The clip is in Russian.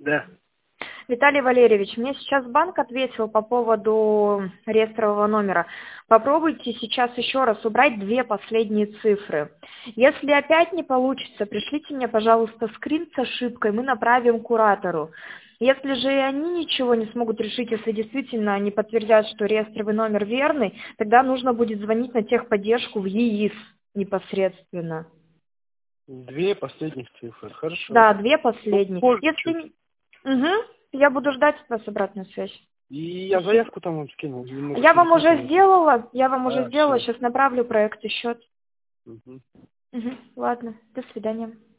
Да. Виталий Валерьевич, мне сейчас банк ответил по поводу реестрового номера. Попробуйте сейчас еще раз убрать две последние цифры. Если опять не получится, пришлите мне, пожалуйста, скрин с ошибкой, мы направим куратору. Если же и они ничего не смогут решить, если действительно они подтвердят, что реестровый номер верный, тогда нужно будет звонить на техподдержку в ЕИС непосредственно. Две последних цифры. Хорошо. Да, две последние. Позже чуть. Если... Угу. Я буду ждать от вас обратную связь. И я Спасибо. заявку там вам скинул. Я вам уже сделала, А, сейчас все. направлю проект и счет. Угу. Угу. Ладно, до свидания.